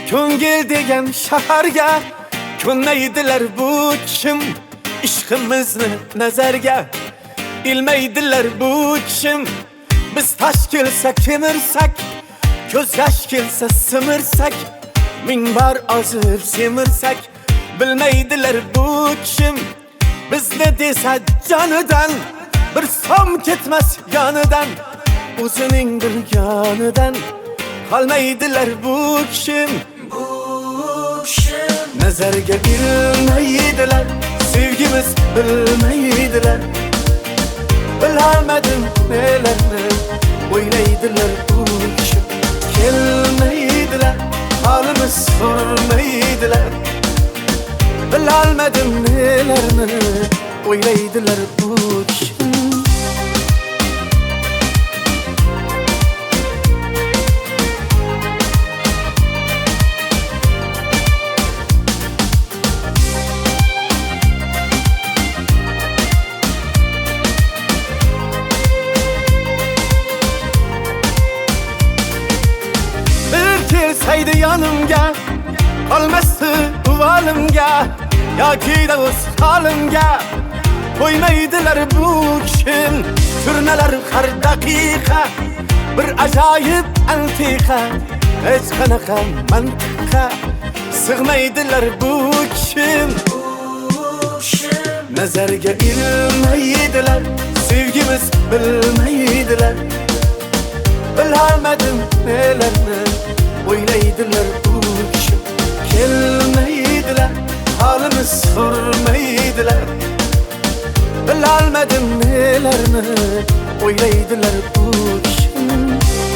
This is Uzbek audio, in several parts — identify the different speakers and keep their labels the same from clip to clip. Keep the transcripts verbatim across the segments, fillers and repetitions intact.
Speaker 1: Ko'ngil degan shaharga ko'nmaydilar bu kim? Ishqimizni nazarga ilmaydilar bu kim? Biz tash kelsa kemirsak, ko'z yosh kelsa simirsak, ming bor ozib semirsak, bilmaydilar bu kim? Bizni desa jonidan bir som ketmas yonidan, o'zining bilganidan qolmaydilar bu kim? Bu kim? Nazarga ilmaydilar, sevgimiz bilmaydilar. Bilamadim nelarni o'ylaydilar bu kim? Kelmaydilar, holimiz sormaydilar. Bilamadim nelarni o'ylaydilar bu kim? Kelsaydi yanımga, qolmasdi uvalimga, yoki da o'z holimga qo'ymaydilar bu kim? Turnalar har daqiqa bir ajoyib antiqa, hech qanaqa mantiqqa sig'maydilar bu kim? Nazarga ilmaydilar, sevgimiz bilmaydilar. Bilamadim nelarni o'ylaydilar bu kim? Kelmaydilar, holimiz sormaydilar. Bilolmadim nelarni o'ylaydilar bu kim?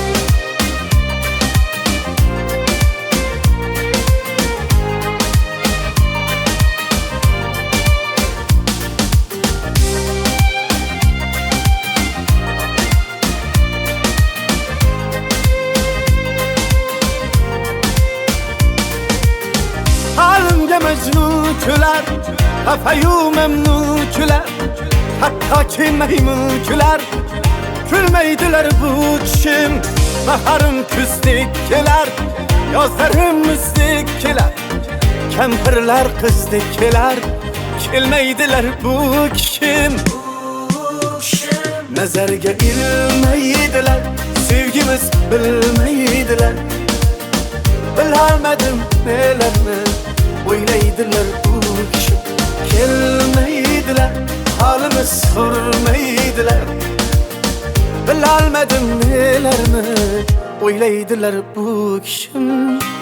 Speaker 1: Mecnun küler, hafayu memnun küler, hatta ki meymun küler. Külmeydiler bu kim? Baharım küzdikkiler, yazlarım müzdikkiler, kempirler kızdikkiler. Kelmeydiler bu kim? Nazarga ilmaydilar, sevgimiz bilmaydilar. Bilamadim nelarni o'ylaydilar bu kim? Kelmaydilar, holimiz sormaydilar. Bilolmadim nelarni o'ylaydilar bu kim?